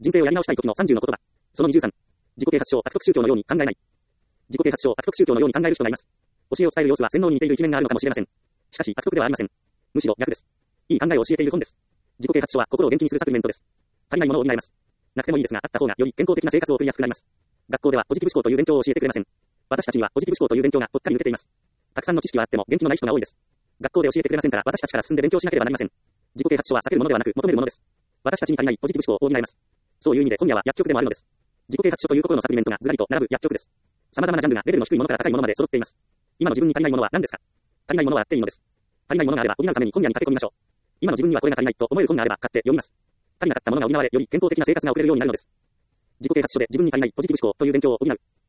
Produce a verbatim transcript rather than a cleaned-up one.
人生をやり直したい時のさんじゅうの言葉。そのにじゅうさん。自己啓発書を悪徳宗教のように考えない。自己啓発書を悪徳宗教のように考える人がいます。教えを伝える様子は洗脳に似ている一面があるのかもしれません。しかし悪徳ではありません。むしろ逆です。いい考えを教えている本です。自己啓発書は心を元気にするサプリメントです。足りないものを補えます。なくてもいいですが、あった方がより健康的な生活を送りやすくなります。学校ではポジティブ思考という勉強を教えてくれません。私たちにはポジティブ思考という勉強がぽっかり抜けています。たくさんの知識はあっても元気のない人が多いです。学校で教えてくれませんから私たちから進んで勉強しなければなりません。自己啓発書は避けるものではなく求めるものです。私たちに足りないポジティブ思考を補えます。そういう意味で今夜は薬局でもあるのです。自己啓発書という心のサプリメントがずらりと並ぶ薬局です。様々なジャンルがレベルの低いものから高いものまで揃っています。今の自分に足りないものは何ですか？足りないものはあっていいのです。足りないものがあれば補うために本屋に駆け込みましょう。今の自分にはこれが足りないと思える本があれば買って読みます。足りなかったものが補われより健康的な生活が送れるようになるのです。自己啓発書で自分に足りないポジティブ思考という勉強を補う。